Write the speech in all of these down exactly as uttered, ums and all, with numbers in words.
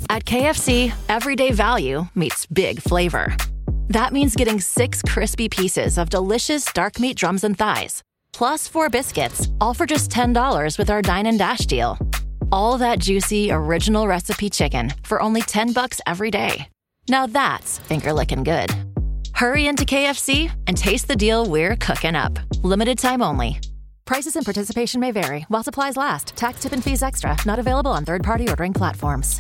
At K F C, everyday value meets big flavor. That means getting six crispy pieces of delicious dark meat drums and thighs, plus four biscuits, all for just ten dollars with our Dine and Dash deal. All that juicy, original recipe chicken for only ten bucks every day. Now that's finger-licking good. Hurry into K F C and taste the deal we're cooking up. Limited time only. Prices and participation may vary while supplies last. Tax, tip, and fees extra. Not available on third-party ordering platforms.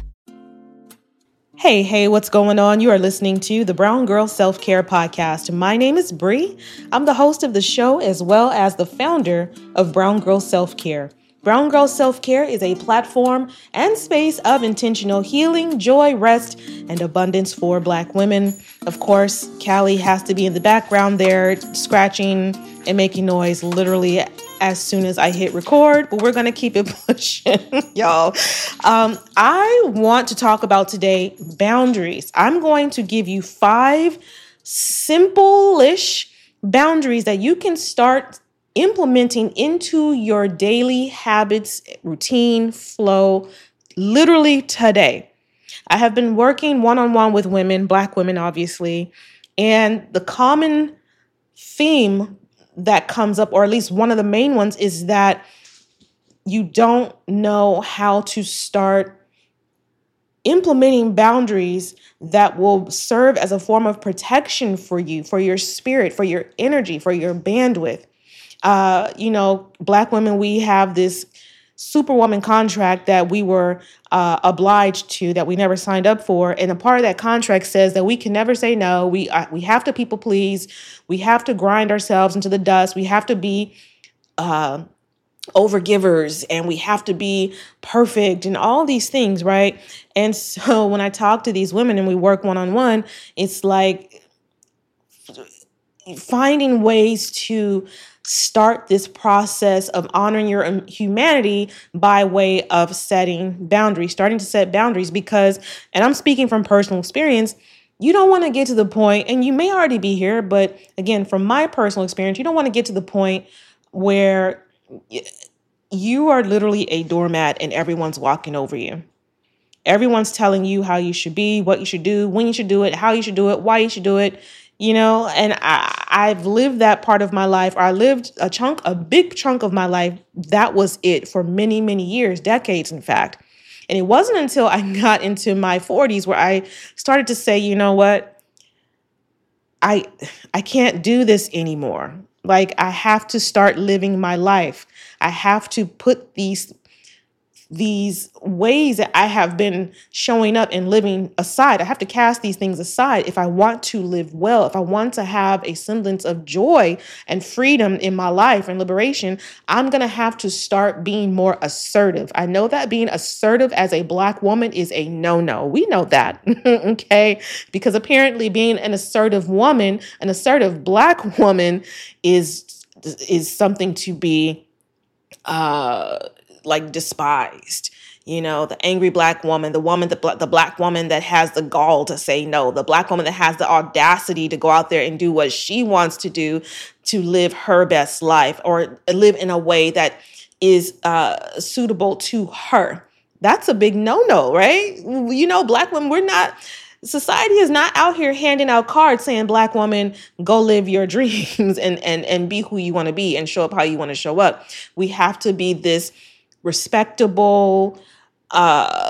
Hey, hey, what's going on? You are listening to the Brown Girl Self-Care Podcast. My name is Bree. I'm the host of the show as well as the founder of Brown Girl Self-Care. Brown Girl Self-Care is a platform and space of intentional healing, joy, rest, and abundance for Black women. Of course, Callie has to be in the background there, scratching and making noise literally as soon as I hit record, but we're going to keep it pushing, y'all. Um, I want to talk about today boundaries. I'm going to give you five simple-ish boundaries that you can start implementing into your daily habits, routine, flow, literally today. I have been working one-on-one with women, Black women, obviously, and the common theme that comes up, or at least one of the main ones, is that you don't know how to start implementing boundaries that will serve as a form of protection for you, for your spirit, for your energy, for your bandwidth. Uh, you know, Black women, we have this Superwoman contract that we were uh, obliged to, that we never signed up for. And a part of that contract says that we can never say no. We uh, we have to people please. We have to grind ourselves into the dust. We have to be uh, overgivers, and we have to be perfect and all these things, right? And so when I talk to these women and we work one-on-one, it's like finding ways to start this process of honoring your humanity by way of setting boundaries, starting to set boundaries, because, and I'm speaking from personal experience, you don't want to get to the point, and you may already be here, but again, from my personal experience, you don't want to get to the point where you are literally a doormat and everyone's walking over you. Everyone's telling you how you should be, what you should do, when you should do it, how you should do it, why you should do it. You know, and I, I've lived that part of my life, or I lived a chunk, a big chunk of my life. That was it for many, many years, decades, in fact. And it wasn't until I got into my forties where I started to say, you know what, I, I can't do this anymore. Like, I have to start living my life. I have to put these these ways that I have been showing up and living aside. I have to cast these things aside if I want to live well, if I want to have a semblance of joy and freedom in my life and liberation. I'm going to have to start being more assertive. I know that being assertive as a Black woman is a no-no. We know that, okay? Because apparently being an assertive woman, an assertive Black woman is, is something to be uh like despised. You know, the angry Black woman, the woman, the, the Black woman that has the gall to say no, the Black woman that has the audacity to go out there and do what she wants to do to live her best life, or live in a way that is uh, suitable to her. That's a big no-no, right? You know, Black women, we're not, society is not out here handing out cards saying, Black woman, go live your dreams and, and, and be who you want to be and show up how you want to show up. We have to be this respectable uh,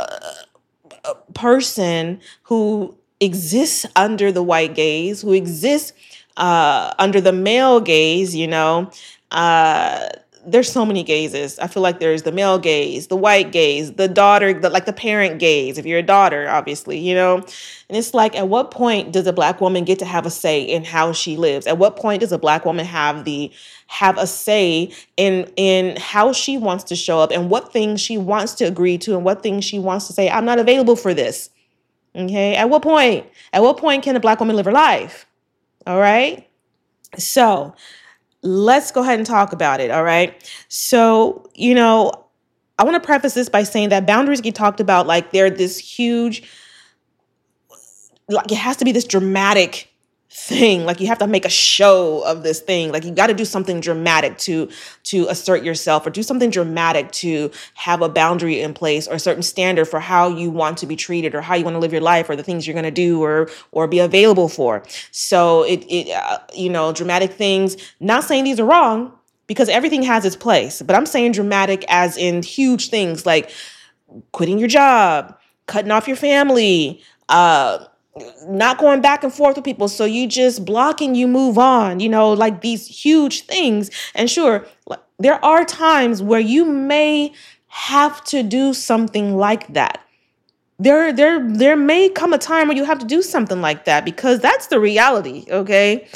person who exists under the white gaze, who exists uh, under the male gaze, you know. Uh, there's so many gazes. I feel like there's the male gaze, the white gaze, the daughter, the, like the parent gaze, if you're a daughter, obviously, you know. And it's like, at what point does a Black woman get to have a say in how she lives? At what point does a Black woman have the have a say in in how she wants to show up, and what things she wants to agree to, and what things she wants to say, I'm not available for this. Okay. At what point? At what point can a Black woman live her life? All right. So let's go ahead and talk about it. All right. So, you know, I want to preface this by saying that boundaries get talked about like they're this huge, like it has to be this dramatic thing. Like you have to make a show of this thing. Like you got to do something dramatic to to assert yourself, or do something dramatic to have a boundary in place, or a certain standard for how you want to be treated, or how you want to live your life, or the things you're going to do, or or be available for. So it it uh, you know, dramatic things. Not saying these are wrong, because everything has its place, but I'm saying dramatic as in huge things like quitting your job, cutting off your family, uh not going back and forth with people. So you just block and you move on, you know, like these huge things. And sure, there are times where you may have to do something like that. There, there, there may come a time where you have to do something like that, because that's the reality. Okay.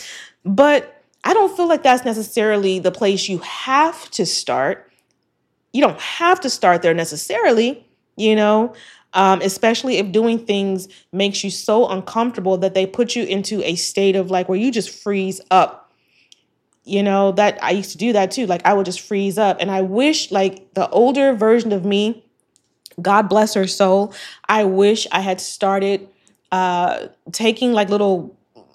But I don't feel like that's necessarily the place you have to start. You don't have to start there necessarily, you know. Um, especially if doing things makes you so uncomfortable that they put you into a state of like where you just freeze up. You know, that I used to do that too. Like I would just freeze up. And I wish like the older version of me, God bless her soul, I wish I had started uh, taking like little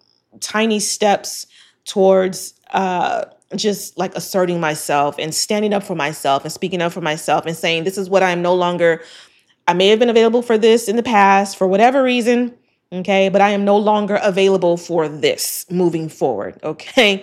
tiny steps towards uh, just like asserting myself and standing up for myself and speaking up for myself and saying, this is what I'm no longer. I may have been available for this in the past for whatever reason, okay, but I am no longer available for this moving forward, okay?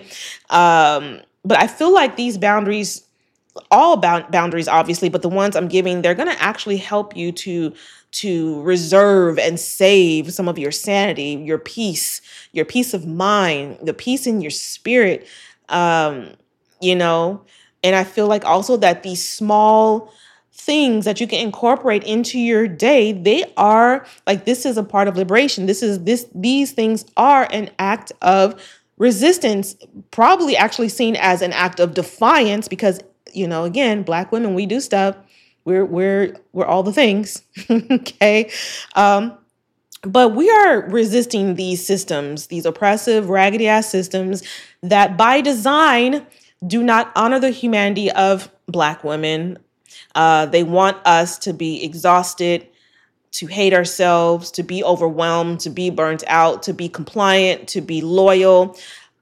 Um, but I feel like these boundaries, all bound boundaries, obviously, but the ones I'm giving, they're going to actually help you to, to reserve and save some of your sanity, your peace, your peace of mind, the peace in your spirit, um, you know? And I feel like also that these small things that you can incorporate into your day, they are like, this is a part of liberation. This is this, these things are an act of resistance, probably actually seen as an act of defiance, because, you know, again, Black women, we do stuff. We're, we're, we're all the things. Okay. Um, but we are resisting these systems, these oppressive, raggedy ass systems that by design do not honor the humanity of Black women. Uh, they want us to be exhausted, to hate ourselves, to be overwhelmed, to be burnt out, to be compliant, to be loyal,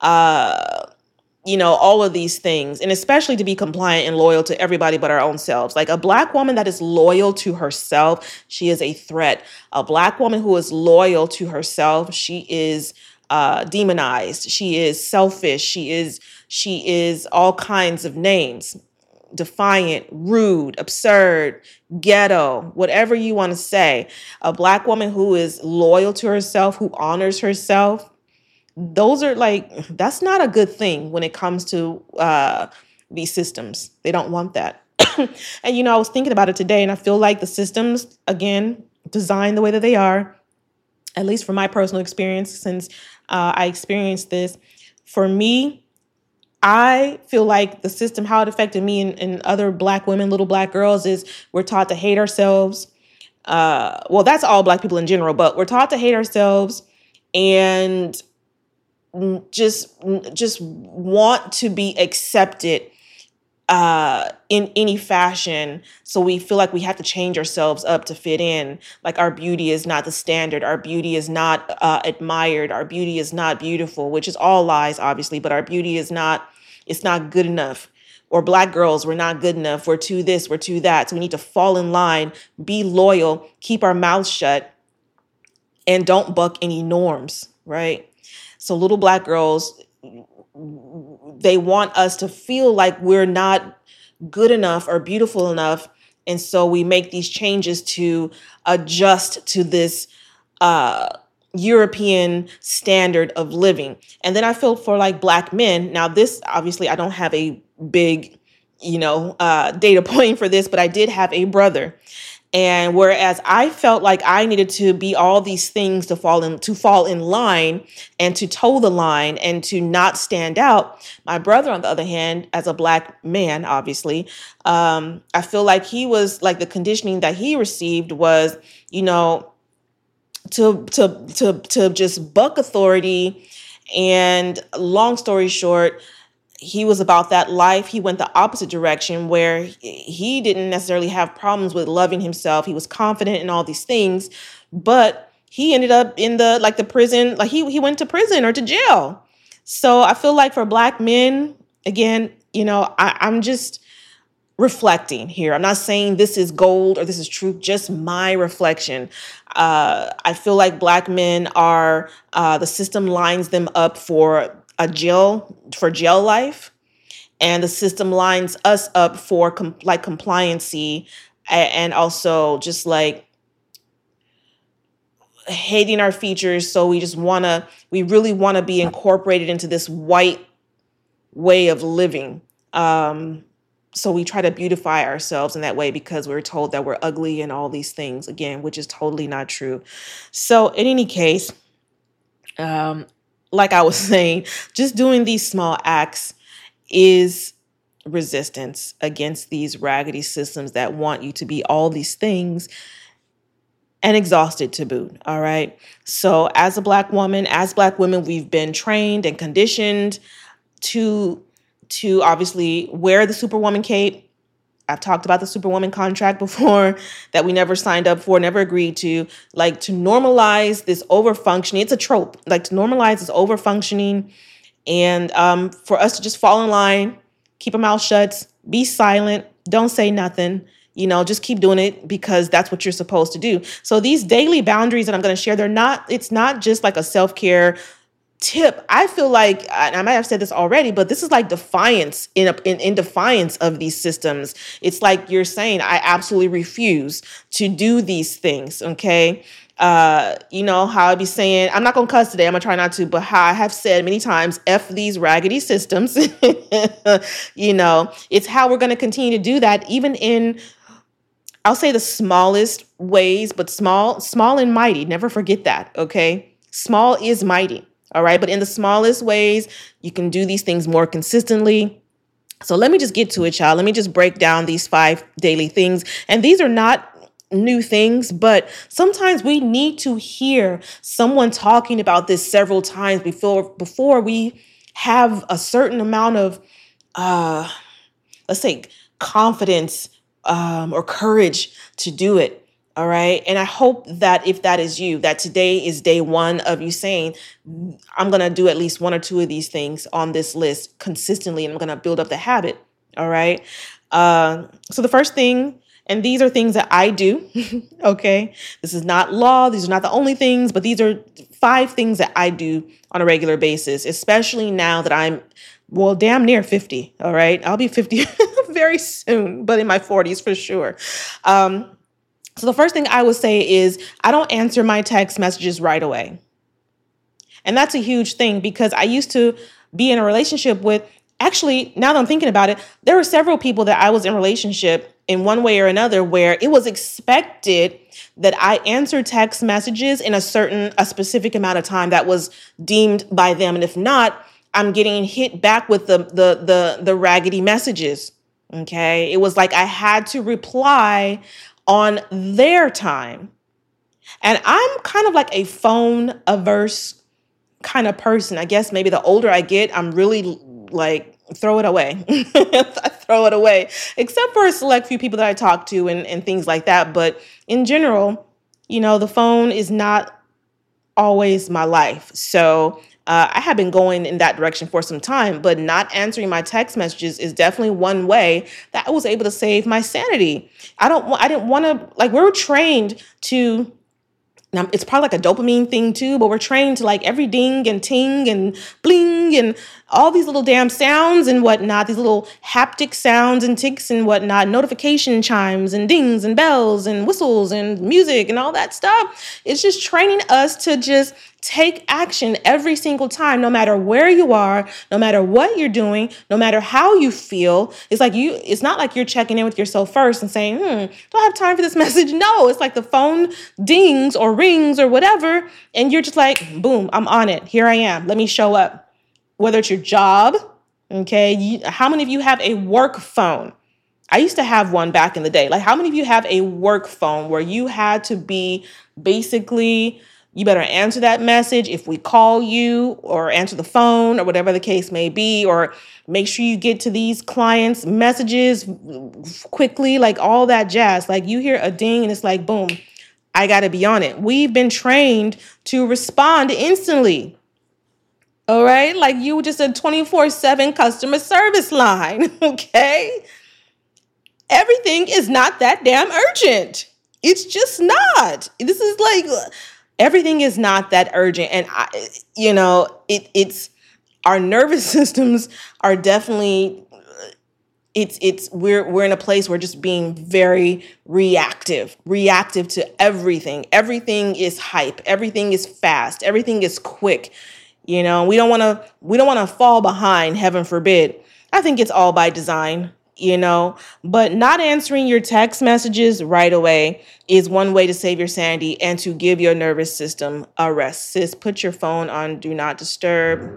uh, you know, all of these things, and especially to be compliant and loyal to everybody but our own selves. Like a Black woman that is loyal to herself, she is a threat. A Black woman who is loyal to herself, she is uh, demonized. She is selfish. She is, she is all kinds of names. Defiant, rude, absurd, ghetto, whatever you want to say. A Black woman who is loyal to herself, who honors herself, those are like, that's not a good thing when it comes to uh, these systems. They don't want that. And, you know, I was thinking about it today, and I feel like the systems, again, designed the way that they are, at least from my personal experience, since uh, I experienced this, for me, I feel like the system, how it affected me and, and other Black women, little Black girls, is we're taught to hate ourselves. Uh, well, that's all Black people in general, but we're taught to hate ourselves and just, just want to be accepted uh, in any fashion. So we feel like we have to change ourselves up to fit in. Like our beauty is not the standard. Our beauty is not uh, admired. Our beauty is not beautiful, which is all lies, obviously, but our beauty is not, it's not good enough. Or Black girls, we're not good enough. We're too this, we're too that. So we need to fall in line, be loyal, keep our mouths shut, and don't buck any norms, right? So little Black girls, they want us to feel like we're not good enough or beautiful enough. And so we make these changes to adjust to this uh, European standard of living. And then I feel for like Black men. Now this, obviously I don't have a big, you know, uh, data point for this, but I did have a brother. And whereas I felt like I needed to be all these things to fall in, to fall in line and to toe the line and to not stand out, my brother, on the other hand, as a Black man, obviously, um, I feel like he was like the conditioning that he received was, you know, to to to to just buck authority. And long story short, he was about that life. He went the opposite direction where he didn't necessarily have problems with loving himself. He was confident in all these things, but he ended up in the, like the prison, like he, he went to prison or to jail. So I feel like for Black men, again, you know, I, I'm just reflecting here. I'm not saying this is gold or this is truth, just my reflection. Uh, I feel like Black men are, uh, the system lines them up for a jail, for jail life. And the system lines us up for com- like compliancy and, and also just like hating our features. So we just want to, we really want to be incorporated into this white way of living. Um, so we try to beautify ourselves in that way because we're told that we're ugly and all these things, again, which is totally not true. So in any case, um, like I was saying, just doing these small acts is resistance against these raggedy systems that want you to be all these things and exhausted to boot. All right. So as a Black woman, as Black women, we've been trained and conditioned to, to obviously wear the Superwoman cape. I've talked about the Superwoman contract before that we never signed up for, never agreed to, like to normalize this overfunctioning. It's a trope, like to normalize this overfunctioning and um, for us to just fall in line, keep our mouth shut, be silent, don't say nothing. You know, just keep doing it because that's what you're supposed to do. So these daily boundaries that I'm going to share, they're not, it's not just like a self-care tip. I feel like, and I might have said this already, but this is like defiance in, a, in, in defiance of these systems. It's like you're saying, I absolutely refuse to do these things. Okay. Uh, you know, how I'd be saying, I'm not going to cuss today. I'm going to try not to, but how I have said many times, F these raggedy systems, you know, it's how we're going to continue to do that, even in, I'll say the smallest ways, but small, small and mighty. Never forget that. Okay. Small is mighty. All right. But in the smallest ways, you can do these things more consistently. So let me just get to it, y'all. Let me just break down these five daily things. And these are not new things, but sometimes we need to hear someone talking about this several times before, before we have a certain amount of, uh, let's say, confidence Um, or courage to do it. All right. And I hope that if that is you, that today is day one of you saying, I'm going to do at least one or two of these things on this list consistently, and I'm going to build up the habit. All right. Uh, so the first thing, and these are things that I do. Okay. This is not law. These are not the only things, but these are five things that I do on a regular basis, especially now that I'm, well, damn near fifty. All right. I'll be fifty very soon, but in my forties for sure. Um, so the first thing I would say is I don't answer my text messages right away. And that's a huge thing because I used to be in a relationship with, actually, now that I'm thinking about it, there were several people that I was in a relationship in one way or another where it was expected that I answer text messages in a certain, a specific amount of time that was deemed by them. And if not, I'm getting hit back with the, the, the, the raggedy messages. Okay. It was like I had to reply on their time. And I'm kind of like a phone averse kind of person. I guess maybe the older I get, I'm really like, throw it away. I throw it away, except for a select few people that I talk to and, and things like that. But in general, you know, the phone is not always my life. So Uh, I have been going in that direction for some time, but not answering my text messages is definitely one way that I was able to save my sanity. I don't want, I didn't want to, like, we're trained to, now it's probably like a dopamine thing too, but we're trained to like every ding and ting and bling and all these little damn sounds and whatnot, these little haptic sounds and ticks and whatnot, notification chimes and dings and bells and whistles and music and all that stuff. It's just training us to just take action every single time, no matter where you are, no matter what you're doing, no matter how you feel. It's like you, it's not like you're checking in with yourself first and saying, hmm, do I have time for this message? No, it's like the phone dings or rings or whatever. And you're just like, boom, I'm on it. Here I am. Let me show up. Whether it's your job, okay? You, how many of you have a work phone? I used to have one back in the day. Like, how many of you have a work phone where you had to be basically, you better answer that message if we call you, or answer the phone, or whatever the case may be, or make sure you get to these clients' messages quickly, like all that jazz. Like, you hear a ding and it's like, boom, I got to be on it. We've been trained to respond instantly. All right? Like you just a twenty-four seven customer service line, okay? Everything is not that damn urgent. It's just not. This is like, everything is not that urgent. And, I, you know, it, it's, our nervous systems are definitely, it's, it's, we're, we're in a place where just being very reactive, reactive to everything. Everything is hype. Everything is fast. Everything is quick. You know, we don't want to, we don't want to fall behind, heaven forbid. I think it's all by design. You know, but not answering your text messages right away is one way to save your sanity and to give your nervous system a rest. Sis, put your phone on do not disturb.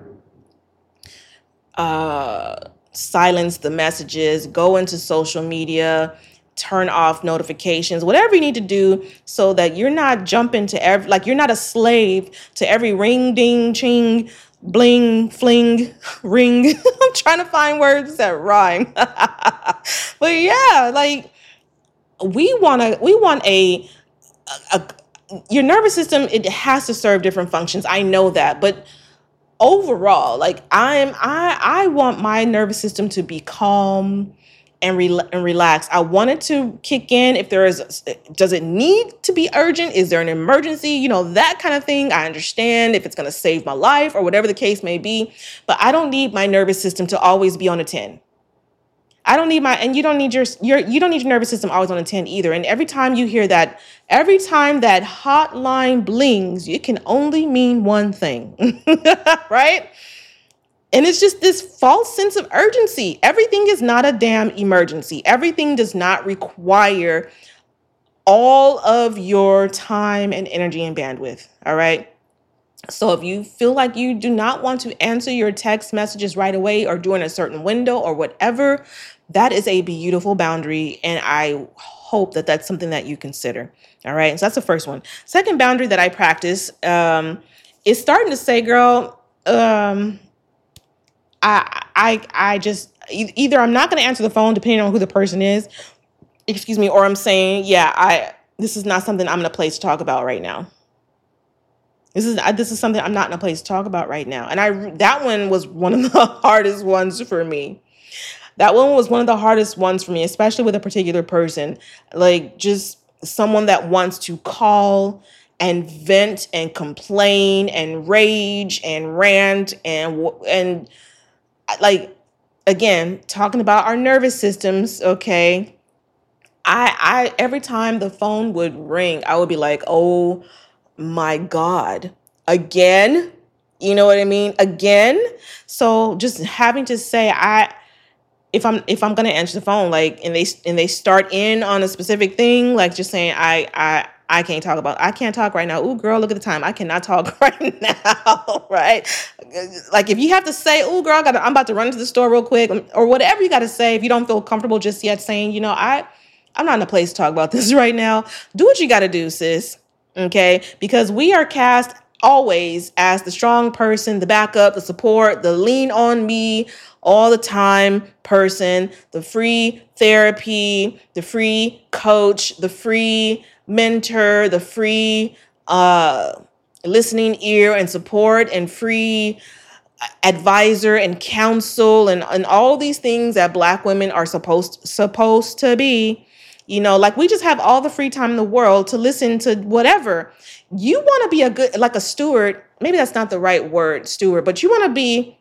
Uh, silence the messages. Go into social media. Turn off notifications. Whatever you need to do so that you're not jumping to every, like you're not a slave to every ring, ding, ching, bling, fling, ring. I'm trying to find words that rhyme. But yeah, like we want to, we want a, a, a, your nervous system, it has to serve different functions. I know that, but overall, like I'm, I, I want my nervous system to be calm and, re- and relax. I want it to kick in if there is, does it need to be urgent? Is there an emergency? You know, that kind of thing. I understand if it's going to save my life or whatever the case may be, but I don't need my nervous system to always be on a ten. I don't need my, and you don't need your, your, you don't need your nervous system always on a ten either. And every time you hear that, every time that hotline blings, it can only mean one thing, right? And it's just this false sense of urgency. Everything is not a damn emergency. Everything does not require all of your time and energy and bandwidth. All right. So if you feel like you do not want to answer your text messages right away or during a certain window or whatever, that is a beautiful boundary. And I hope that that's something that you consider. All right. So that's the first one. Second boundary that I practice um, is starting to say, girl, um, I, I, I just, either I'm not going to answer the phone depending on who the person is, excuse me, or I'm saying, yeah, I, this is not something I'm in a place to talk about right now. This is, this is something I'm not in a place to talk about right now. And I, that one was one of the hardest ones for me. That one was one of the hardest ones for me, especially with a particular person, like just someone that wants to call and vent and complain and rage and rant and, and like, again, talking about our nervous systems. Okay. I, I, every time the phone would ring, I would be like, oh my God, again, you know what I mean? Again. So just having to say, I, if I'm, if I'm going to answer the phone, like, and they, and they start in on a specific thing, like just saying, I, I, I can't talk about, I can't talk right now. Ooh, girl, look at the time. I cannot talk right now. Right. Like if you have to say, ooh, girl, I gotta, I'm about to run to the store real quick or whatever you got to say. If you don't feel comfortable just yet saying, you know, I, I'm not in a place to talk about this right now. Do what you got to do, sis. Okay. Because we are cast always as the strong person, the backup, the support, the lean on me all the time person, the free therapy, the free coach, the free mentor, the free uh, listening ear and support and free advisor and counsel and, and all these things that Black women are supposed supposed to be. You know, like we just have all the free time in the world to listen to whatever. You want to be a good, like a steward. Maybe that's not the right word, steward, but you want to be,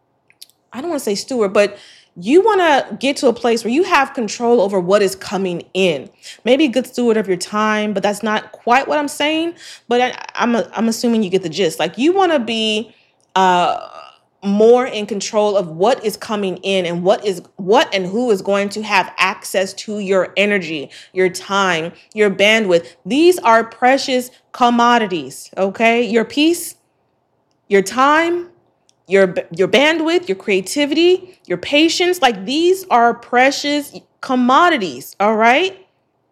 I don't want to say steward, but you want to get to a place where you have control over what is coming in. Maybe a good steward of your time, but that's not quite what I'm saying. But I, I'm a, I'm assuming you get the gist. Like you want to be uh, more in control of what is coming in and what is what and who is going to have access to your energy, your time, your bandwidth. These are precious commodities. Okay, your peace, your time, your your bandwidth, your creativity, your patience, like these are precious commodities, all right?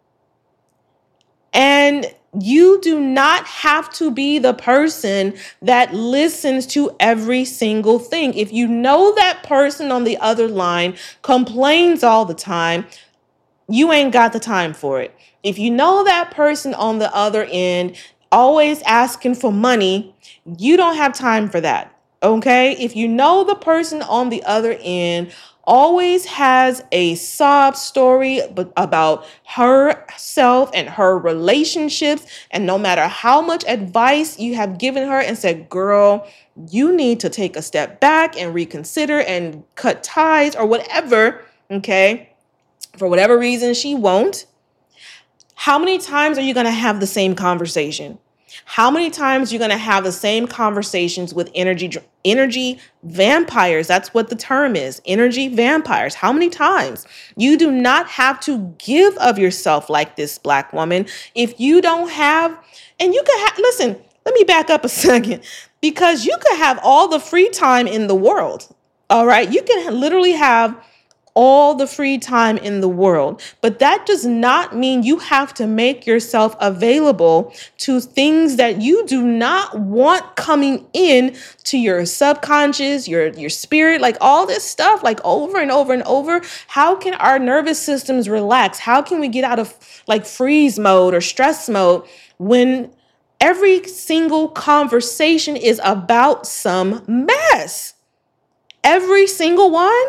And you do not have to be the person that listens to every single thing. If you know that person on the other line complains all the time, you ain't got the time for it. If you know that person on the other end always asking for money, you don't have time for that. Okay? If you know the person on the other end always has a sob story about herself and her relationships, and no matter how much advice you have given her and said, girl, you need to take a step back and reconsider and cut ties or whatever, okay? For whatever reason, she won't. How many times are you going to have the same conversation? How many times are you going to have the same conversations with energy energy vampires? That's what the term is, energy vampires. How many times? You do not have to give of yourself like this, Black woman. If you don't have, and you can have, listen, let me back up a second, because you could have all the free time in the world. All right. You can literally have all the free time in the world. But that does not mean you have to make yourself available to things that you do not want coming in to your subconscious, your, your spirit, like all this stuff, like over and over and over. How can our nervous systems relax? How can we get out of like freeze mode or stress mode when every single conversation is about some mess? Every single one?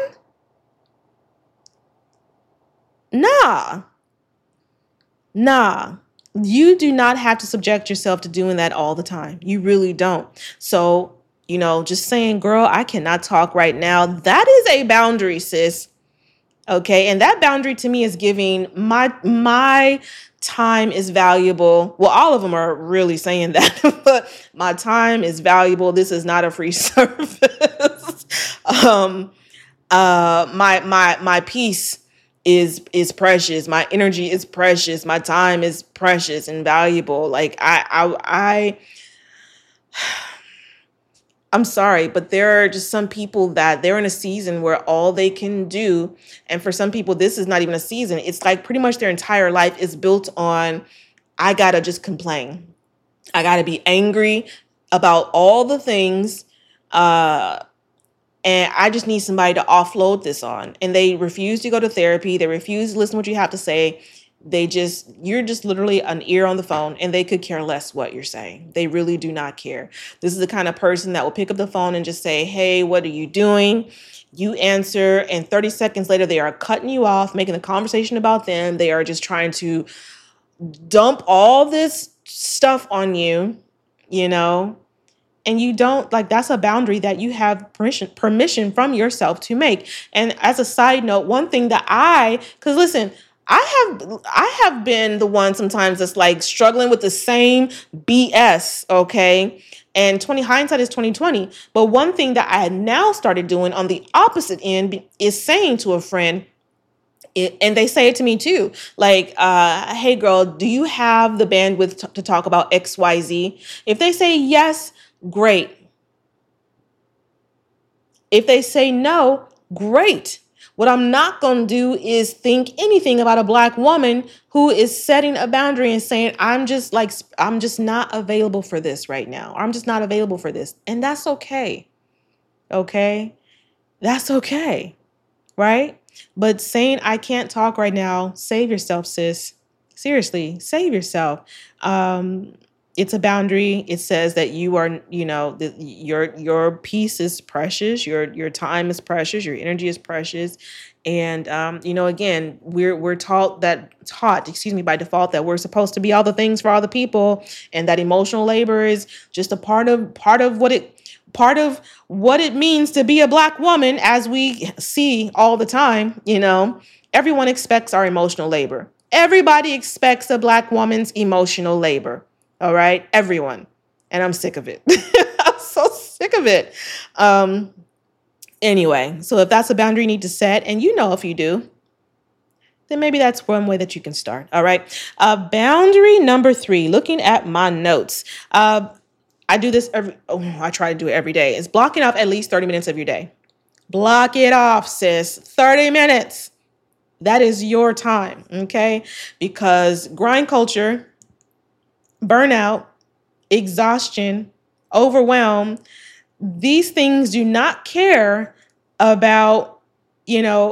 Nah, nah, you do not have to subject yourself to doing that all the time. You really don't. So, you know, just saying, girl, I cannot talk right now. That is a boundary, sis. Okay. And that boundary to me is giving my, my time is valuable. Well, all of them are really saying that, but my time is valuable. This is not a free service. um, uh, my, my, my peace is is precious. My energy is precious. My time is precious and valuable. Like I I I I'm sorry, but there are just some people that they're in a season where all they can do, and for some people this is not even a season. It's like pretty much their entire life is built on, I gotta just complain. I gotta be angry about all the things. Uh And I just need somebody to offload this on. And they refuse to go to therapy. They refuse to listen to what you have to say. They just, you're just literally an ear on the phone, and they could care less what you're saying. They really do not care. This is the kind of person that will pick up the phone and just say, hey, what are you doing? You answer, and thirty seconds later, they are cutting you off, making the conversation about them. They are just trying to dump all this stuff on you, you know? And you don't, like, that's a boundary that you have permission permission from yourself to make. And as a side note, one thing that I, because listen, I have I have been the one sometimes that's like struggling with the same B S, okay? And twenty hindsight is twenty twenty. But one thing that I had now started doing on the opposite end is saying to a friend, It, and they say it to me too, like, uh, hey, girl, do you have the bandwidth t- to talk about X Y Z? If they say yes, great. If they say no, great. What I'm not going to do is think anything about a Black woman who is setting a boundary and saying, I'm just like, I'm just not available for this right now. I'm just not available for this. And that's okay. Okay. That's okay. Right. But saying I can't talk right now, save yourself, sis. Seriously, save yourself. Um, it's a boundary. It says that you are, you know, the, your your peace is precious. Your your time is precious. Your energy is precious. And um, you know, again, we're we're taught that taught, excuse me, by default that we're supposed to be all the things for all the people, and that emotional labor is just a part of part of what it. Part of what it means to be a Black woman, as we see all the time. You know, everyone expects our emotional labor. Everybody expects a Black woman's emotional labor. All right. Everyone. And I'm sick of it. I'm so sick of it. Um, anyway, so if that's a boundary you need to set, and you know, if you do, then maybe that's one way that you can start. All right. Uh, boundary number three, looking at my notes. Uh, I do this every, oh, I try to do it every day. It's blocking off at least thirty minutes of your day. Block it off, sis. thirty minutes. That is your time, okay? Because grind culture, burnout, exhaustion, overwhelm, these things do not care about, you know,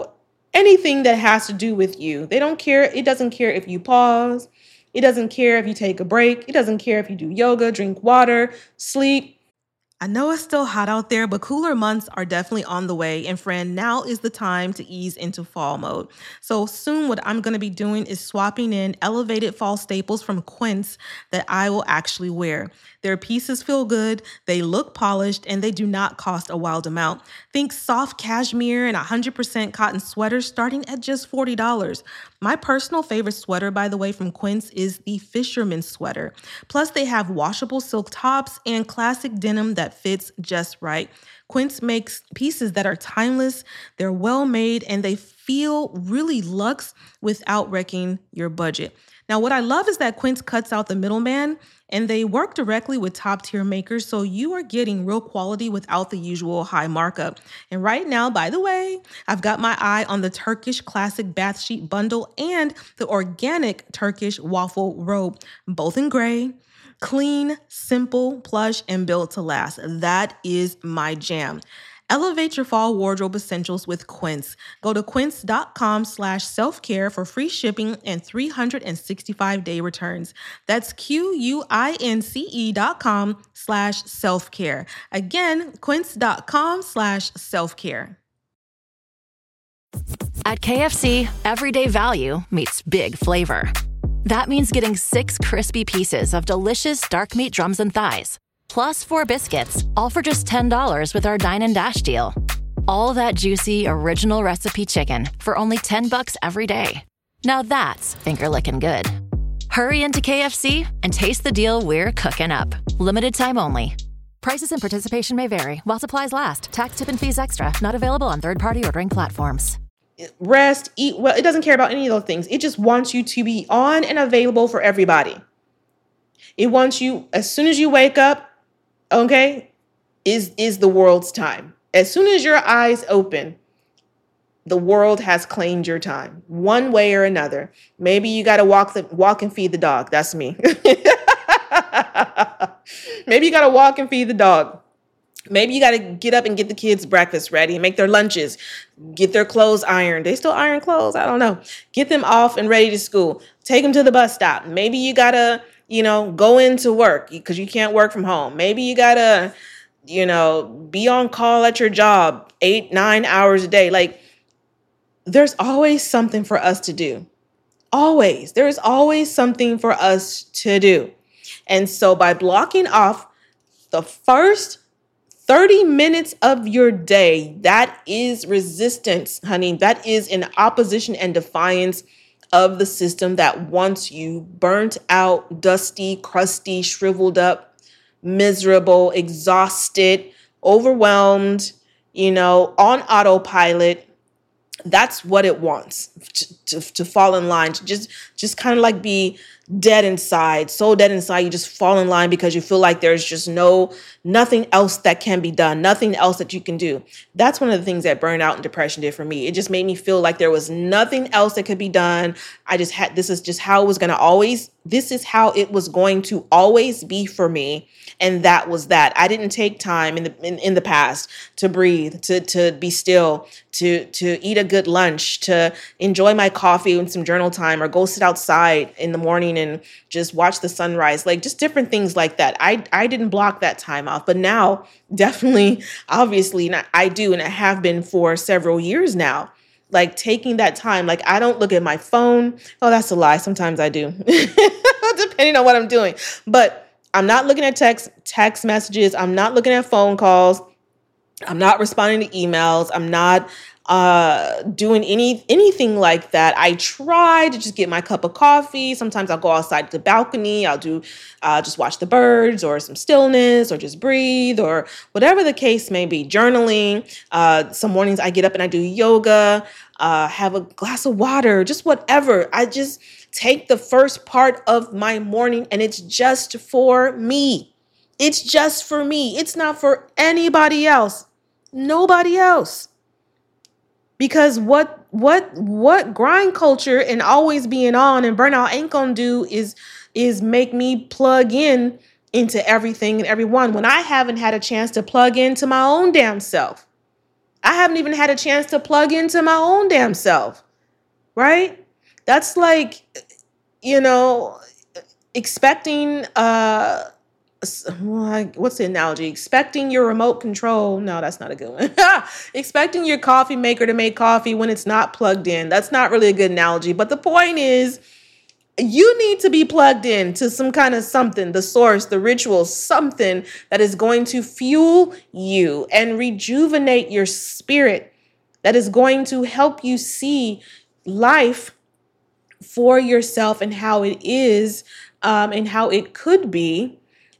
anything that has to do with you. They don't care. It doesn't care if you pause. It doesn't care if you take a break. It doesn't care if you do yoga, drink water, sleep. I know it's still hot out there, but cooler months are definitely on the way. And friend, now is the time to ease into fall mode. So soon what I'm going to be doing is swapping in elevated fall staples from Quince that I will actually wear. Their pieces feel good, they look polished, and they do not cost a wild amount. Think soft cashmere and one hundred percent cotton sweaters starting at just forty dollars. My personal favorite sweater, by the way, from Quince is the Fisherman sweater. Plus, they have washable silk tops and classic denim that fits just right. Quince makes pieces that are timeless, they're well made, and they feel really luxe without wrecking your budget. Now, what I love is that Quince cuts out the middleman and they work directly with top tier makers, so you are getting real quality without the usual high markup. And right now, by the way, I've got my eye on the Turkish Classic Bath Sheet Bundle and the Organic Turkish Waffle Robe, both in gray. Clean, simple, plush, and built to last. That is my jam. Elevate your fall wardrobe essentials with Quince. Go to quince.com slash self-care for free shipping and three hundred sixty-five day returns. That's Q-U-I-N-C-E dot com slash self-care. Again, quince.com slash self-care. At K F C, everyday value meets big flavor. That means getting six crispy pieces of delicious dark meat drums and thighs, plus four biscuits, all for just ten dollars with our Dine and Dash deal. All that juicy, original recipe chicken for only ten bucks every day. Now that's finger-licking good. Hurry into K F C and taste the deal we're cooking up. Limited time only. Prices and participation may vary while supplies last. Tax, tip, and fees extra. Not available on third-party ordering platforms. Rest, eat well. It doesn't care about any of those things. It just wants you to be on and available for everybody. It wants you, as soon as you wake up, okay, is, is the world's time. As soon as your eyes open, the world has claimed your time, one way or another. Maybe you got to walk the walk and feed the dog. That's me. Maybe you got to walk and feed the dog. Maybe you got to get up and get the kids breakfast ready and make their lunches, get their clothes ironed. They still iron clothes? I don't know. Get them off and ready to school. Take them to the bus stop. Maybe you got to, you know, go into work because you can't work from home. Maybe you got to, you know, be on call at your job eight, nine hours a day. Like, there's always something for us to do. Always. There's always something for us to do. And so by blocking off the first thirty minutes of your day, that is resistance, honey. That is in opposition and defiance of the system that wants you burnt out, dusty, crusty, shriveled up, miserable, exhausted, overwhelmed, you know, on autopilot. That's what it wants, to, to, to fall in line, to just, just kind of like be dead inside, so dead inside, you just fall in line because you feel like there's just no, nothing else that can be done, nothing else that you can do. That's one of the things that burnout and depression did for me. It just made me feel like there was nothing else that could be done. I just had, this is just how it was going to always, this is how it was going to always be for me. And that was that. I didn't take time in the in, in the past to breathe, to to be still, to to eat a good lunch, to enjoy my coffee and some journal time, or go sit outside in the morning and just watch the sunrise, like just different things like that. I I didn't block that time off, but now definitely, obviously, I do, and I have been for several years now. Like taking that time, like I don't look at my phone. Oh, that's a lie. Sometimes I do, depending on what I'm doing, but I'm not looking at text text messages. I'm not looking at phone calls. I'm not responding to emails. I'm not uh, doing any anything like that. I try to just get my cup of coffee. Sometimes I'll go outside to the balcony. I'll do uh, just watch the birds or some stillness or just breathe or whatever the case may be. Journaling. Uh, some mornings I get up and I do yoga. Uh, have a glass of water. Just whatever. I just take the first part of my morning and it's just for me. It's just for me. It's not for anybody else. Nobody else. Because what what what grind culture and always being on and burnout ain't gonna do is is make me plug in into everything and everyone when I haven't had a chance to plug into my own damn self. I haven't even had a chance to plug into my own damn self, right? That's like, you know, expecting, uh, what's the analogy? Expecting your remote control. No, that's not a good one. Expecting your coffee maker to make coffee when it's not plugged in. That's not really a good analogy. But the point is, you need to be plugged in to some kind of something, the source, the ritual, something that is going to fuel you and rejuvenate your spirit, that is going to help you see life for yourself and how it is, um, and how it could be,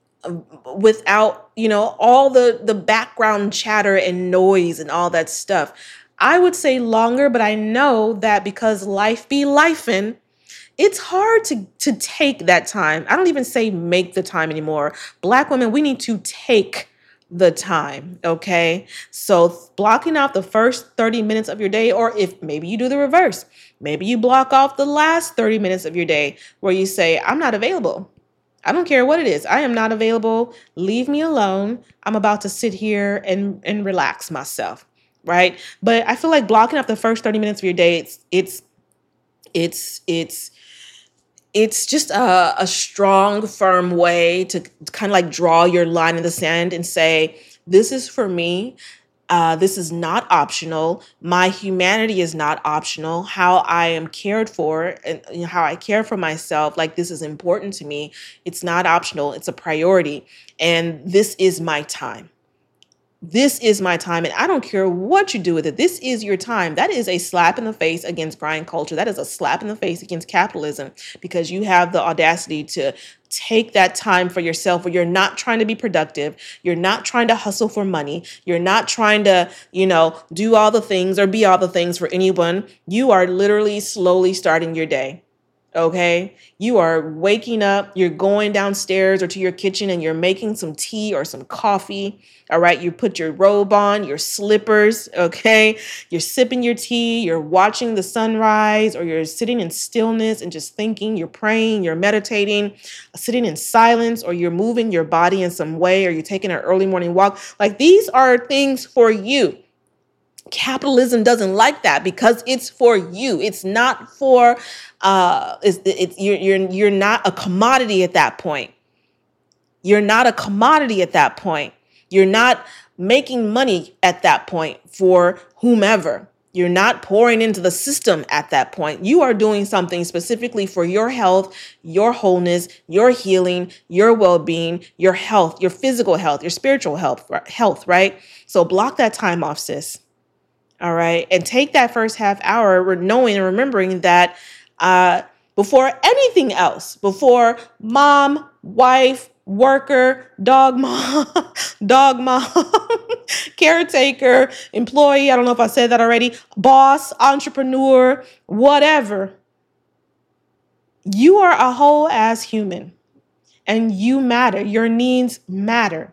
without, you know, all the, the background chatter and noise and all that stuff. I would say longer, but I know that because life be lifing, it's hard to, to take that time. I don't even say make the time anymore. Black women, we need to take the time, okay? So blocking out the first thirty minutes of your day, or if maybe you do the reverse, maybe you block off the last thirty minutes of your day where you say, I'm not available. I don't care what it is. I am not available. Leave me alone. I'm about to sit here and, and relax myself, right? But I feel like blocking up the first thirty minutes of your day, it's, it's, it's, it's, it's just a, a strong, firm way to kind of like draw your line in the sand and say, this is for me. Uh, this is not optional. My humanity is not optional. How I am cared for and you know, how I care for myself, like this is important to me. It's not optional. It's a priority. And this is my time. This is my time. And I don't care what you do with it. This is your time. That is a slap in the face against grind culture. That is a slap in the face against capitalism, because you have the audacity to take that time for yourself where you're not trying to be productive. You're not trying to hustle for money. You're not trying to, you know, do all the things or be all the things for anyone. You are literally slowly starting your day. Okay, you are waking up, you're going downstairs or to your kitchen and you're making some tea or some coffee. All right, you put your robe on, your slippers. Okay, you're sipping your tea, you're watching the sunrise, or you're sitting in stillness and just thinking, you're praying, you're meditating, sitting in silence, or you're moving your body in some way, or you're taking an early morning walk. Like these are things for you. Capitalism doesn't like that because it's for you. It's not for, uh, it's, it's you're, you're, you're not a commodity at that point. You're not a commodity at that point. You're not making money at that point for whomever. You're not pouring into the system at that point. You are doing something specifically for your health, your wholeness, your healing, your well-being, your health, your physical health, your spiritual health, health, right? So block that time off, sis. All right. And take that first half hour knowing and remembering that uh, before anything else, before mom, wife, worker, dog mom, dog mom, caretaker, employee, I don't know if I said that already, boss, entrepreneur, whatever, you are a whole ass human and you matter. Your needs matter.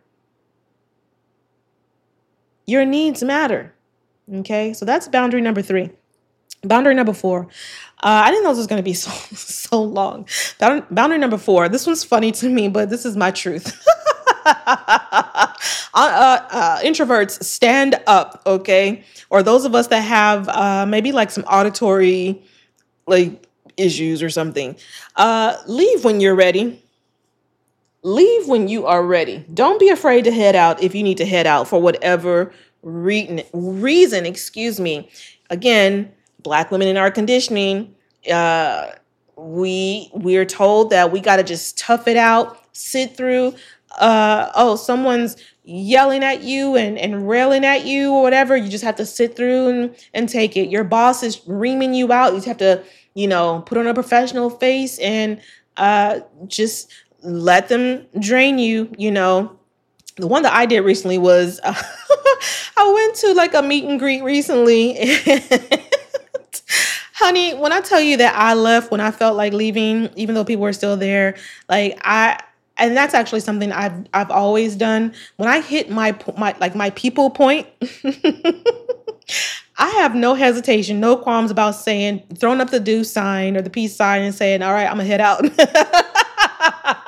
Your needs matter. Okay, so that's boundary number three. Boundary number four. Uh, I didn't know this was going to be so so long. Bound- boundary number four. This one's funny to me, but this is my truth. uh, uh, introverts, stand up, okay? Or those of us that have uh, maybe like some auditory like issues or something. Uh, leave when you're ready. Leave when you are ready. Don't be afraid to head out if you need to head out for whatever Re- reason, excuse me. Again, Black women in our conditioning, uh, we we're told that we got to just tough it out, sit through. Uh, oh, someone's yelling at you and, and railing at you or whatever. You just have to sit through and, and take it. Your boss is reaming you out. You just have to, you know, put on a professional face and uh, just let them drain you, you know. The one that I did recently was uh, I went to like a meet and greet recently. And honey, when I tell you that I left when I felt like leaving, even though people were still there, like I, and that's actually something I've I've always done. When I hit my my like my people point, I have no hesitation, no qualms about saying, throwing up the do sign or the peace sign and saying, all right, I'm gonna head out.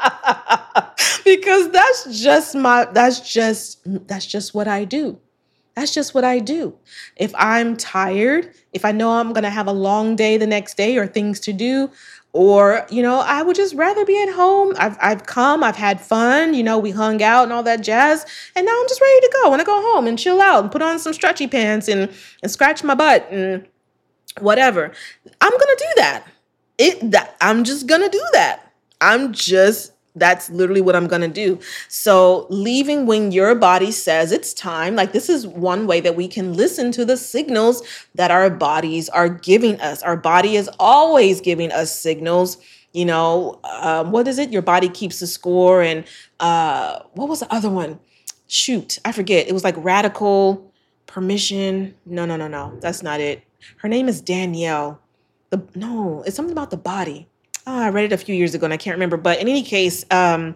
Because that's just my, that's just, that's just what I do. That's just what I do. If I'm tired, if I know I'm going to have a long day the next day or things to do, or, you know, I would just rather be at home. I've, I've come, I've had fun, you know, we hung out and all that jazz. And now I'm just ready to go. I want to go home and chill out and put on some stretchy pants and, and scratch my butt and whatever. I'm going to do that. It, that I'm just going to do that. I'm just That's literally what I'm going to do. So leaving when your body says it's time, like this is one way that we can listen to the signals that our bodies are giving us. Our body is always giving us signals. You know, um, what is it? Your body keeps the score. And uh, what was the other one? Shoot, I forget. It was like radical permission. No, no, no, no. That's not it. Her name is Danielle. The No, it's something about the body. Oh, I read it a few years ago and I can't remember. But in any case, um,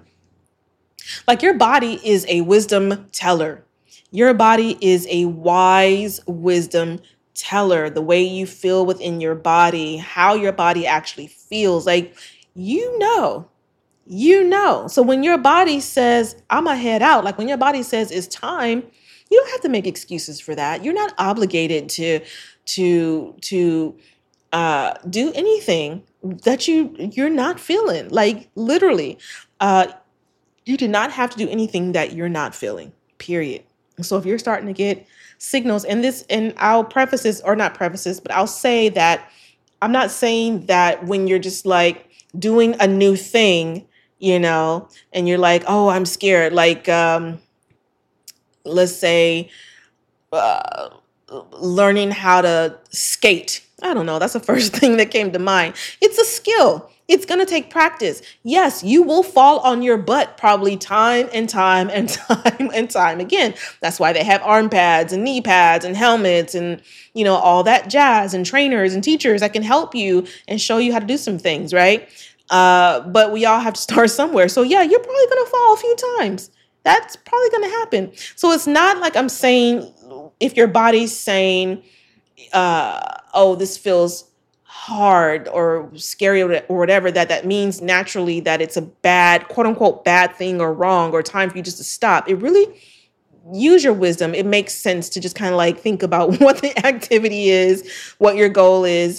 like your body is a wisdom teller. Your body is a wise wisdom teller. The way you feel within your body, how your body actually feels, like, you know, you know. So when your body says, I'm gonna head out, like when your body says it's time, you don't have to make excuses for that. You're not obligated to, to, to, uh, do anything that you you're not feeling. Like literally, uh, you do not have to do anything that you're not feeling, period. So if you're starting to get signals, and this, and I'll preface this, or not preface this, but I'll say that I'm not saying that when you're just like doing a new thing, you know, and you're like, oh, I'm scared. Like, um, let's say, uh, learning how to skate. I don't know. That's the first thing that came to mind. It's a skill. It's going to take practice. Yes, you will fall on your butt probably time and time and time and time again. That's why they have arm pads and knee pads and helmets and, you know, all that jazz, and trainers and teachers that can help you and show you how to do some things, right? Uh, but we all have to start somewhere. So yeah, you're probably going to fall a few times. That's probably going to happen. So it's not like I'm saying if your body's saying, uh, oh, this feels hard or scary or whatever, that that means naturally that it's a bad, quote unquote, bad thing or wrong or time for you just to stop. It really, use your wisdom. It makes sense to just kind of like think about what the activity is, what your goal is,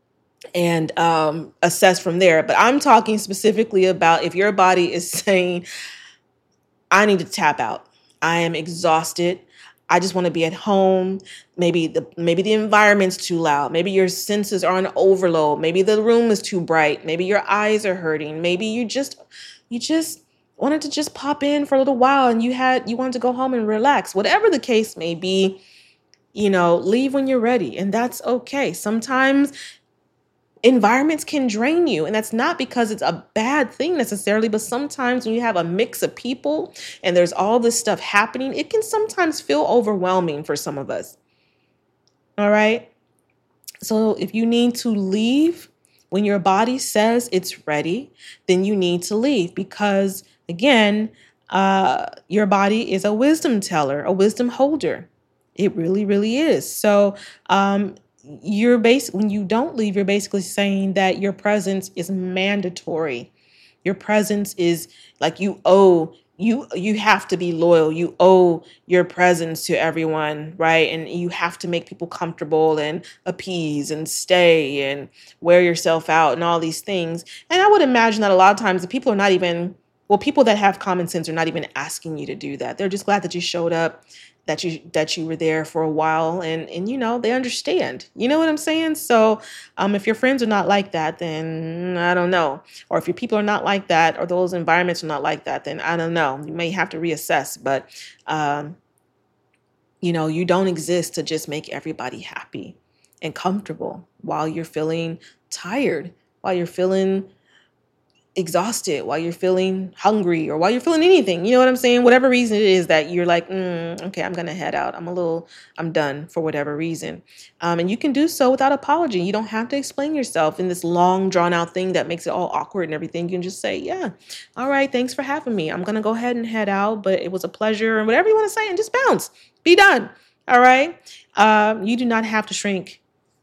and um, assess from there. But I'm talking specifically about if your body is saying, I need to tap out. I am exhausted. I just want to be at home. Maybe the maybe the environment's too loud. Maybe your senses are on overload. Maybe the room is too bright. Maybe your eyes are hurting. Maybe you just you just wanted to just pop in for a little while and you had you wanted to go home and relax. Whatever the case may be, you know, leave when you're ready, and that's okay. Sometimes environments can drain you, and that's not because it's a bad thing necessarily, but sometimes when you have a mix of people and there's all this stuff happening, it can sometimes feel overwhelming for some of us. All right. So if you need to leave when your body says it's ready, then you need to leave because, again, uh, your body is a wisdom teller, a wisdom holder. It really, really is. So, um, you're bas- when you don't leave, you're basically saying that your presence is mandatory. Your presence is like you owe, you, you have to be loyal. You owe your presence to everyone, right? And you have to make people comfortable and appease and stay and wear yourself out and all these things. And I would imagine that a lot of times the people are not even, well, people that have common sense are not even asking you to do that. They're just glad that you showed up, that you that you were there for a while, and and you know, they understand. You know what I'm saying? So um, if your friends are not like that, then I don't know. Or if your people are not like that, or those environments are not like that, then I don't know. You may have to reassess. But um, you know, you don't exist to just make everybody happy and comfortable while you're feeling tired, while you're feeling exhausted, while you're feeling hungry, or while you're feeling anything, you know what I'm saying? Whatever reason it is that you're like, mm, okay, I'm going to head out. I'm a little, I'm done for whatever reason. Um, and you can do so without apology. You don't have to explain yourself in this long drawn out thing that makes it all awkward and everything. You can just say, yeah, all right, thanks for having me. I'm going to go ahead and head out, but it was a pleasure, and whatever you want to say, and just bounce, be done. All right. Um, you do not have to shrink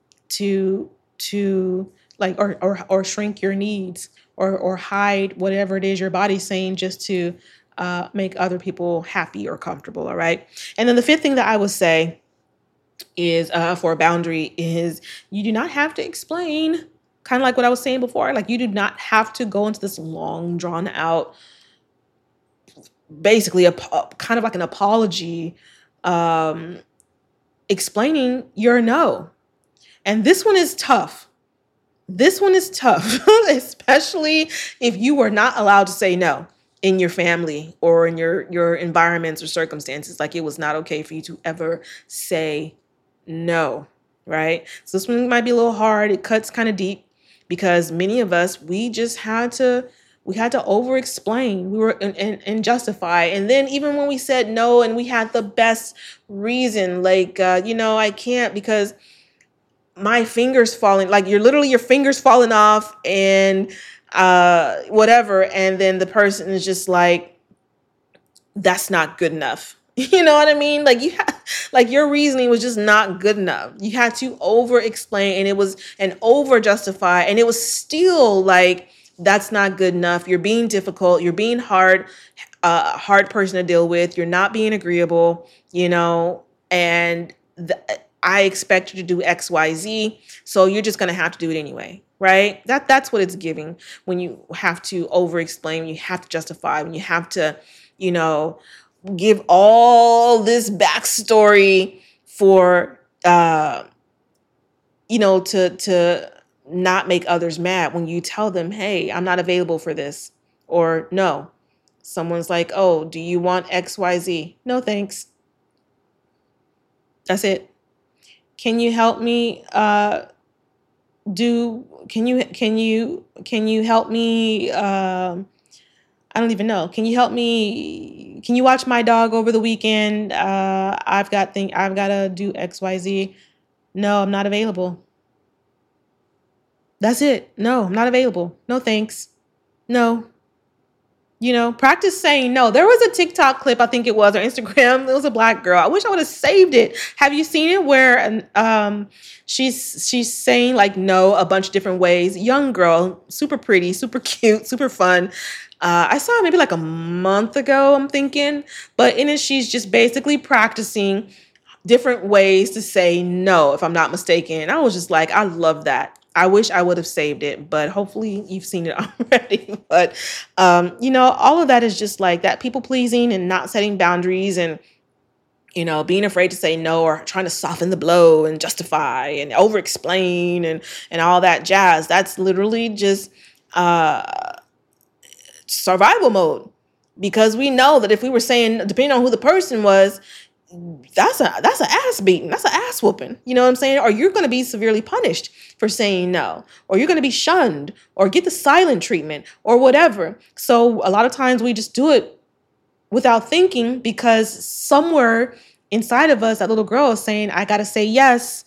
to, to like, or, or, or shrink your needs, or or hide whatever it is your body's saying just to uh, make other people happy or comfortable. All right. And then the fifth thing that I would say is uh, for a boundary is you do not have to explain, kind of like what I was saying before. Like, you do not have to go into this long, drawn out, basically a kind of like an apology, um, explaining your no. And this one is tough. This one is tough, especially if you were not allowed to say no in your family or in your, your environments or circumstances. Like, it was not okay for you to ever say no, right? So this one might be a little hard. It cuts kind of deep because many of us, we just had to, we had to over explain. We were and, and, and justify. And then even when we said no and we had the best reason, like, uh, you know, I can't because my fingers falling, like you're literally your fingers falling off and uh, whatever. And then the person is just like, that's not good enough. You know what I mean? Like you had, like your reasoning was just not good enough. You had to over explain and it was an over justify. And it was still like, that's not good enough. You're being difficult. You're being hard, a uh, hard person to deal with. You're not being agreeable, you know, and the, I expect you to do X, Y, Z. So you're just going to have to do it anyway. Right. That that's what it's giving when you have to over explain, when you have to justify, when you have to, you know, give all this backstory for, uh, you know, to, to not make others mad when you tell them, hey, I'm not available for this, or no, someone's like, oh, do you want X, Y, Z? No, thanks. That's it. Can you help me, uh, do, can you, can you, can you help me, um, I don't even know. Can you help me? Can you watch my dog over the weekend? Uh, I've got thing. I've got to do X, Y, Z. No, I'm not available. That's it. No, I'm not available. No, thanks. No. You know, practice saying no. There was a TikTok clip, I think it was, or Instagram. It was a black girl. I wish I would have saved it. Have you seen it where um, she's she's saying like no a bunch of different ways? Young girl, super pretty, super cute, super fun. Uh, I saw it maybe like a month ago, I'm thinking. But in it, she's just basically practicing different ways to say no, if I'm not mistaken. And I was just like, I love that. I wish I would have saved it, but hopefully you've seen it already. But, um, you know, all of that is just like that people pleasing and not setting boundaries and, you know, being afraid to say no or trying to soften the blow and justify and over explain and, and all that jazz. That's literally just uh, survival mode, because we know that if we were saying, depending on who the person was, that's a that's an ass beating. That's an ass whooping. You know what I'm saying? Or you're going to be severely punished for saying no, or you're going to be shunned or get the silent treatment or whatever. So a lot of times we just do it without thinking because somewhere inside of us, that little girl is saying, I got to say yes,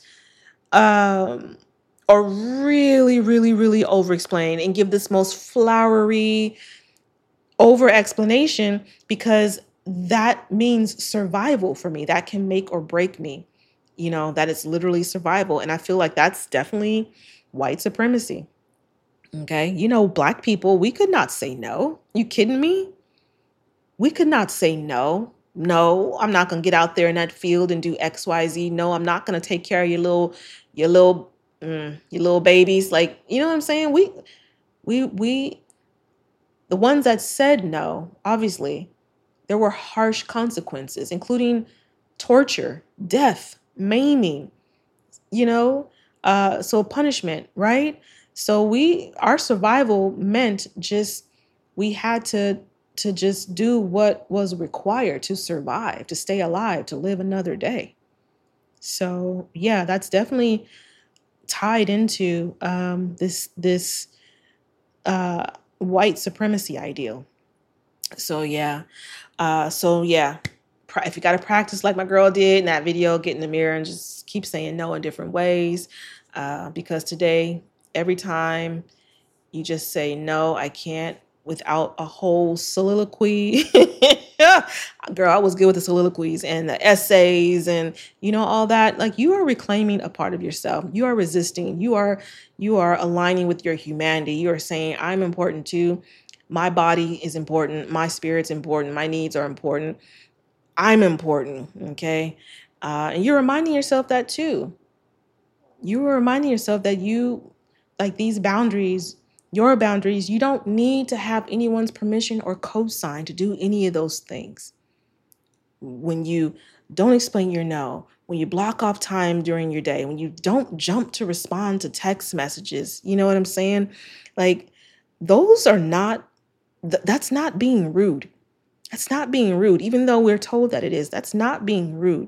um, or really, really, really over explain and give this most flowery over explanation because that means survival for me. That can make or break me, you know, that is literally survival. And I feel like that's definitely white supremacy. Okay. You know, black people, we could not say no. You kidding me? We could not say no. No, I'm not going to get out there in that field and do X, Y, Z. No, I'm not going to take care of your little, your little, mm, your little babies. Like, you know what I'm saying? We, we, we, the ones that said no, obviously, there were harsh consequences, including torture, death, maiming, you know, uh, so punishment, right? So we, our survival meant just, we had to, to just do what was required to survive, to stay alive, to live another day. So yeah, that's definitely tied into um, this, this uh, white supremacy ideal. So yeah. Uh, so yeah, if you got to practice like my girl did in that video, get in the mirror and just keep saying no in different ways. Uh, because today, every time you just say, no, I can't, without a whole soliloquy. Girl, I was good with the soliloquies and the essays and, you know, all that. Like, you are reclaiming a part of yourself. You are resisting. You are, you are aligning with your humanity. You are saying, I'm important too. My body is important. My spirit's important. My needs are important. I'm important. Okay. Uh, and you're reminding yourself that too. You are reminding yourself that you, like these boundaries, your boundaries, you don't need to have anyone's permission or cosign to do any of those things. When you don't explain your no, when you block off time during your day, when you don't jump to respond to text messages, you know what I'm saying? Like, those are not, th- that's not being rude. That's not being rude, even though we're told that it is. That's not being rude.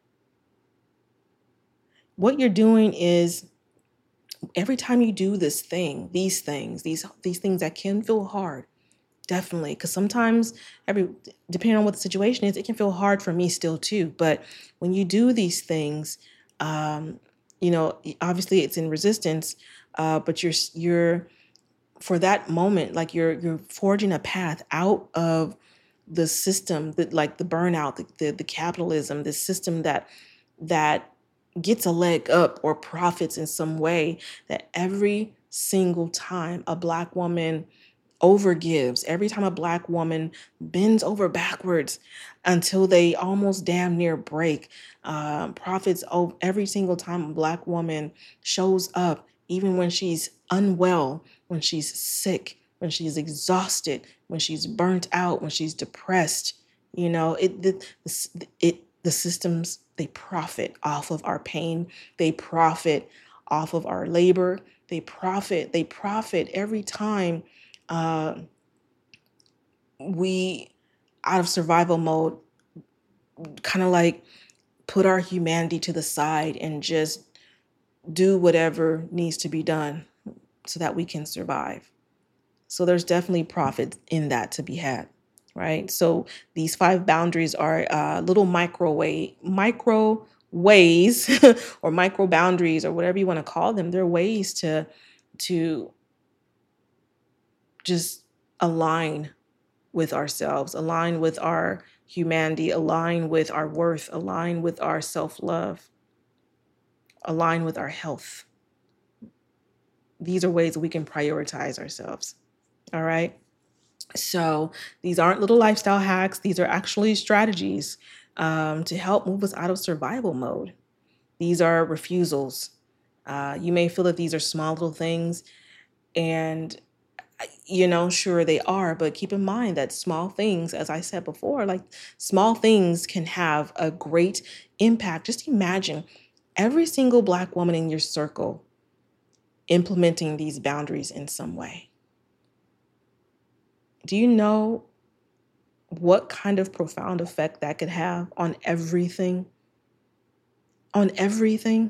What you're doing is every time you do this thing, these things, these these things that can feel hard, definitely, because sometimes every depending on what the situation is, it can feel hard for me still too. But when you do these things, um, you know, obviously it's in resistance, uh, but you're you're for that moment, like you're you're forging a path out of the system that, like the burnout, the the, the capitalism, the system that that gets a leg up or profits in some way, that every single time a Black woman overgives, every time a Black woman bends over backwards until they almost damn near break, um, profits over every single time a Black woman shows up, even when she's unwell, when she's sick, when she's exhausted, when she's burnt out, when she's depressed. You know, it the it the systems, they profit off of our pain. They profit off of our labor. They profit. They profit every time uh, we, out of survival mode, kind of like put our humanity to the side and just do whatever needs to be done so that we can survive. So there's definitely profit in that to be had, right? So these five boundaries are uh, little microwave, micro ways or micro boundaries or whatever you want to call them. They're ways to, to just align with ourselves, align with our humanity, align with our worth, align with our self-love, align with our health. These are ways we can prioritize ourselves. All right. So these aren't little lifestyle hacks. These are actually strategies um, to help move us out of survival mode. These are refusals. Uh, you may feel that these are small little things, and you know, sure they are, but keep in mind that small things, as I said before, like small things can have a great impact. Just imagine every single Black woman in your circle implementing these boundaries in some way. Do you know what kind of profound effect that could have on everything? On everything?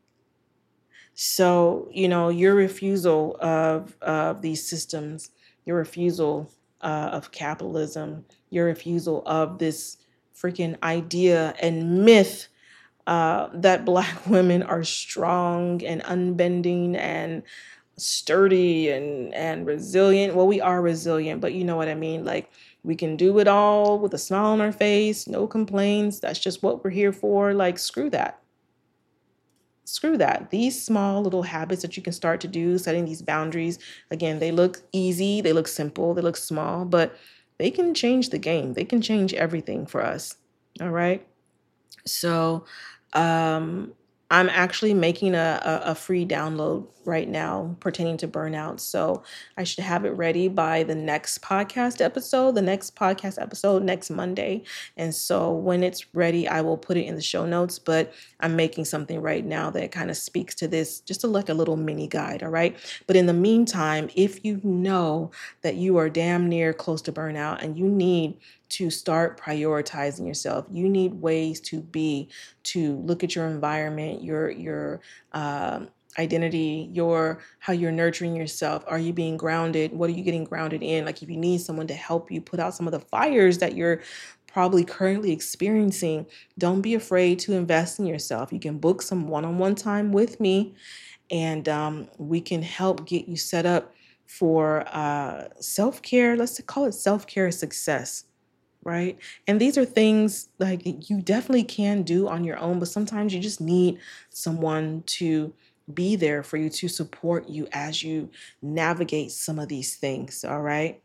So, you know, your refusal of, of these systems, your refusal uh, of capitalism, your refusal of this freaking idea and myth uh, that Black women are strong and unbending and sturdy and, and resilient. Well, we are resilient, but you know what I mean? Like, we can do it all with a smile on our face, no complaints. That's just what we're here for. Like, screw that. Screw that. These small little habits that you can start to do, setting these boundaries, again, they look easy, they look simple, they look small, but they can change the game. They can change everything for us. All right. So, um, I'm actually making a, a, a free download right now pertaining to burnout. So I should have it ready by the next podcast episode, the next podcast episode next Monday. And so when it's ready, I will put it in the show notes, but I'm making something right now that kind of speaks to this, just to like a little mini guide. All right. But in the meantime, if you know that you are damn near close to burnout and you need to start prioritizing yourself, you need ways to be, to look at your environment, your your um, identity, your how you're nurturing yourself. Are you being grounded? What are you getting grounded in? Like, if you need someone to help you put out some of the fires that you're probably currently experiencing, don't be afraid to invest in yourself. You can book some one-on-one time with me, and um, we can help get you set up for uh, self-care. Let's call it self-care success. Right. And these are things like you definitely can do on your own, but sometimes you just need someone to be there for you, to support you as you navigate some of these things. All right.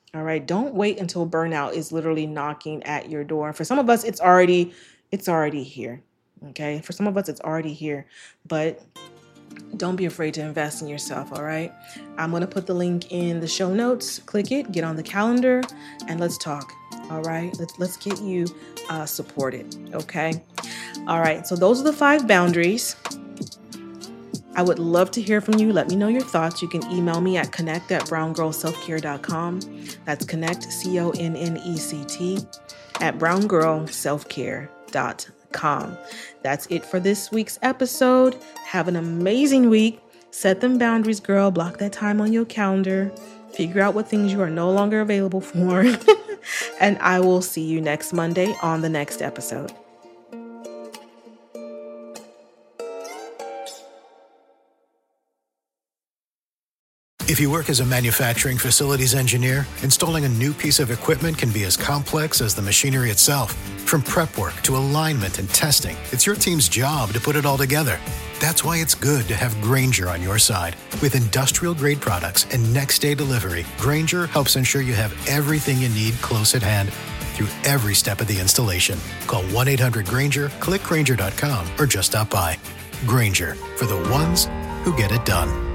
All right. Don't wait until burnout is literally knocking at your door. For some of us, it's already, it's already here. Okay. For some of us, it's already here, but don't be afraid to invest in yourself. All right. I'm going to put the link in the show notes. Click it, get on the calendar, and let's talk. All right. Let's, let's get you uh, supported. Okay. All right. So those are the five boundaries. I would love to hear from you. Let me know your thoughts. You can email me at connect at brown girl self care dot com. That's connect, C O N N E C T, at brown girl self care dot com. That's it for this week's episode. Have an amazing week. Set them boundaries, girl. Block that time on your calendar. Figure out what things you are no longer available for. And I will see you next Monday on the next episode. If you work as a manufacturing facilities engineer, installing a new piece of equipment can be as complex as the machinery itself. From prep work to alignment and testing, it's your team's job to put it all together. That's why it's good to have Grainger on your side. With industrial-grade products and next-day delivery, Grainger helps ensure you have everything you need close at hand through every step of the installation. Call one eight hundred Grainger, click Grainger dot com, or just stop by. Grainger, for the ones who get it done.